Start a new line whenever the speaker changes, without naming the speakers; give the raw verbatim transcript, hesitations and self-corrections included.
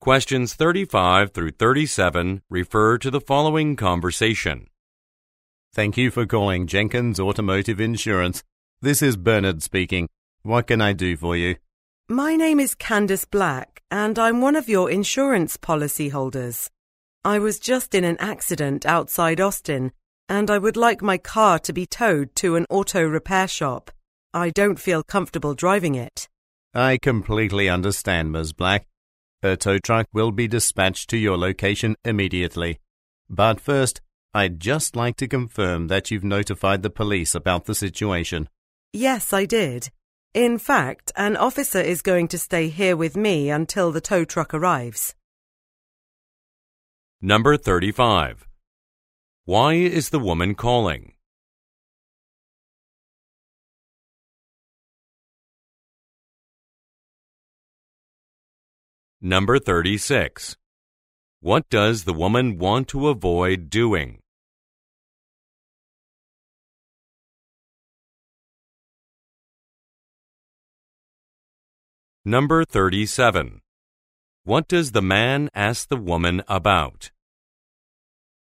Questions thirty-five through thirty-seven refer to the following conversation.
Thank you for calling Jenkins Automotive Insurance. This is Bernard speaking. What can I do for you?
My name is Candice Black, and I'm one of your insurance policy holders. I was just in an accident outside Austin, and I would like my car to be towed to an auto repair shop. I don't feel comfortable driving it.
I completely understand, Miz Black. A tow truck will be dispatched to your location immediately. But first, I'd just like to confirm that you've notified the police about the situation.
Yes, I did. In fact, an officer is going to stay here with me until the tow truck arrives.
Number thirty-five. Why is the woman calling? Number thirty-six. What does the woman want to avoid doing? Number thirty-seven. What does the man ask the woman about?